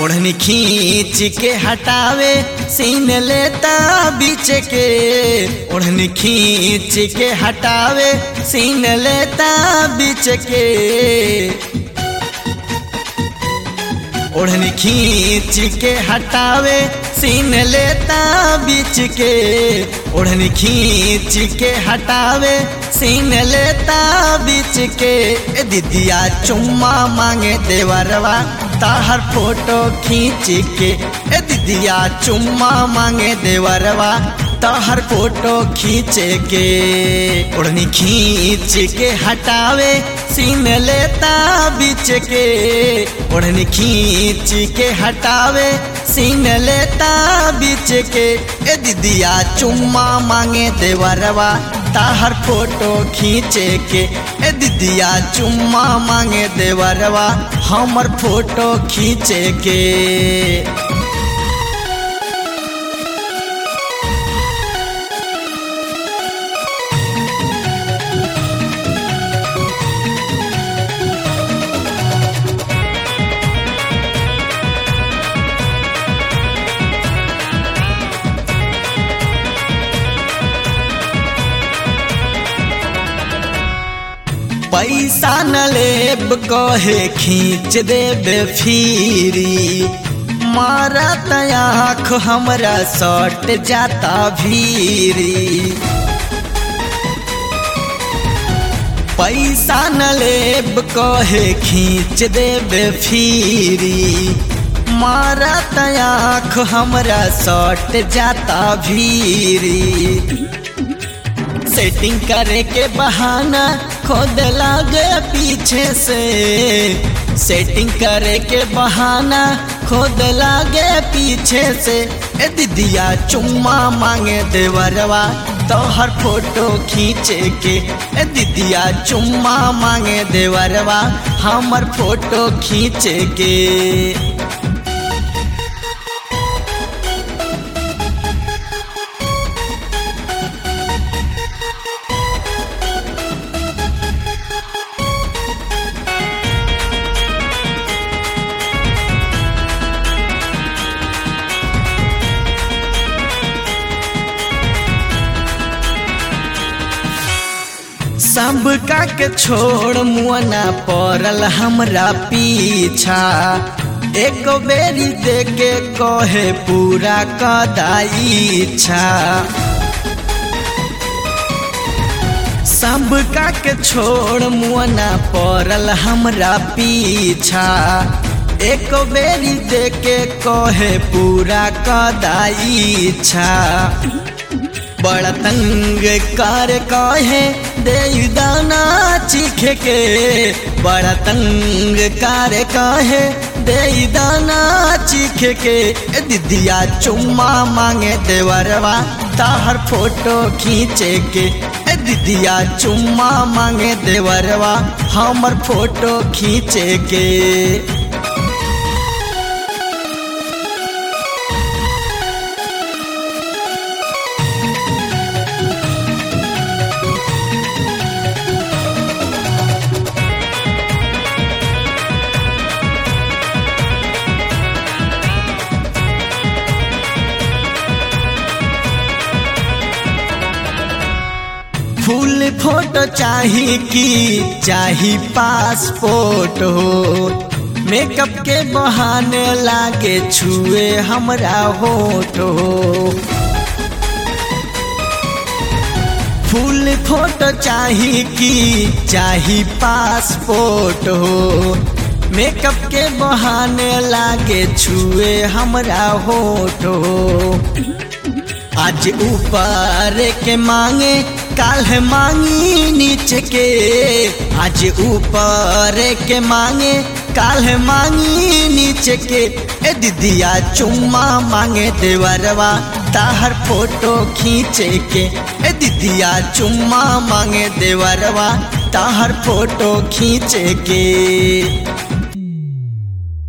ओढ़नी खींच के हटावे सीन लेता बीच के। ओढ़नी खींच के हटावे सीन लेता बीच के। ओढ़नी खींच के हटावे सीन लेता बीच के। ओढ़नी खींच के हटावे सीन लेता बीच के। ए दीदिया चुम्मा मांगे देवरवा ताहर फोटो खींच के। ए दीदिया चुम्मा मांगे देवरवा ताहर फोटो खींच के। ओढ़नी खींच के हटावे सीन लेता बीच के। ओढ़नी खींच के हटावे सीन लेता बीच के। ए दीदिया चुम्मा मांगे देवरवा ताहर फोटो खींचे के। ए दीदिया चुम्मा मांगे देवरवा हमर फोटो खींचे के। पैसा न लेब कहे खींच देबे फिरी। मारत आँख हमरा सट जाता भीरी। पैसा न लेब कहे खींच देबे फिरी। मारत आँख हमरा सट जाता भीरी। सेटिंग करे के बहाना खोद लागे पीछे से। सेटिंग करे के बहाना खोद लागे पीछे से। ए दीदिया चुम्मा मांगे देवरवा तोहर फोटो खींचे के। ए दीदिया चुम्मा मांगे देवरवा हमर फोटो खींचे के। सब का के छोड़ मुआना पड़ल हमरा पीछा। एक बेरी देके कहे पूरा कदाई इच्छा। सब का के छोड़ मुआना पड़ल हमरा पीछा। एक बेरी देके कहे पूरा कदाई इच्छा। बड़ा तंग कर कहे दे दाना चीख के। बड़ा तंग कर कहे दे दाना चीख के। ए दीदिया चुम्मा मांगे देवरवा ताहर फोटो खींचे के। ए दीदिया चुम्मा मांगे देवरवा हमर फोटो खींचे के। फुल फोटो चाही कि चाही पासपोर्ट हो। मेकअप के बहाने लागे छुए हमरा होठ हो। फुल फोटो चाही कि चाही पासपोर्ट हो। मेकअप के बहाने लागे छुए हमरा होठ हो। आज ऊपर के मांगे काल मांगी नीचे के। आज ऊपर के मांगे काल मांगी नीचे के। ए दीदिया चुम्मा मांगे देवरवा ताहर फोटो खींचे के। ए दीदिया चुम्मा मांगे देवरवा ताहर फोटो खींचे के।